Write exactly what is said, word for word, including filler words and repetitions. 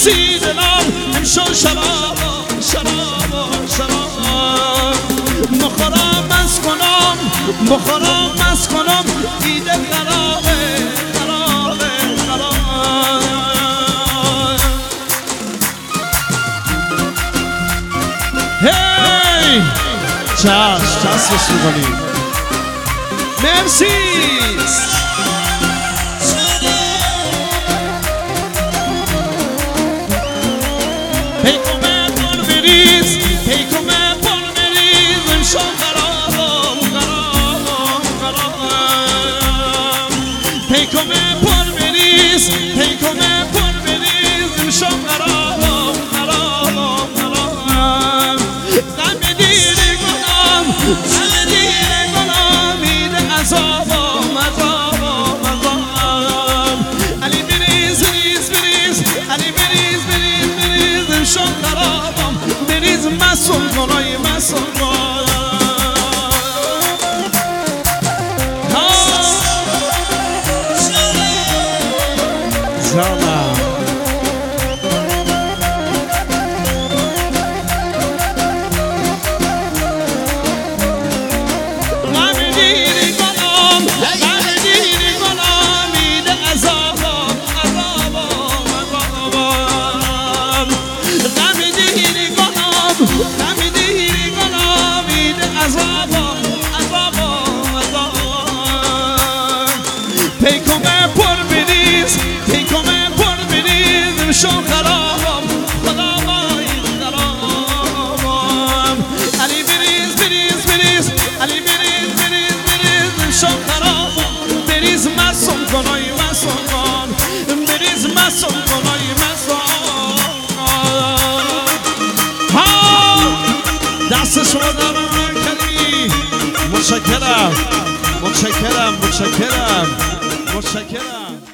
میرسی دلم امشو شراب شراب شراب بخورم مست کنم بخورم مست کنم دیده خرابه خرابه خرابه هی چشم چشمش میکنیم مرسی پیکومه پر بریز پیکومه پر بریز امشو خرابم خرابم خرابم پیکومه پر بریز پیکومه پر بریز امشو خرابم خرابم خرابم غم دیره کنم غم دیره کنم میده عذابم عذابم عذابم علی بریز بریز بریز علی بریز بریز بریز امشو خرابم بریز مسون کنای مسون کن زالم غم دیری کنم غم دیری کنم میده عذابم عذابم عذابم غم دیری کنم غم دیری کنم میده عذابم عذابم عذابم پیکومه پر بریز پیکومه پر بریز امشو خرابم خرابم خرابم علی بریز بریز بریز علی بریز بریز بریز امشو خرابم بریز مسون کنای مسون کن بریز مسون کنای مسون ها دست شما دارم کردی متشکرم متشکرم متشکرم متشکرم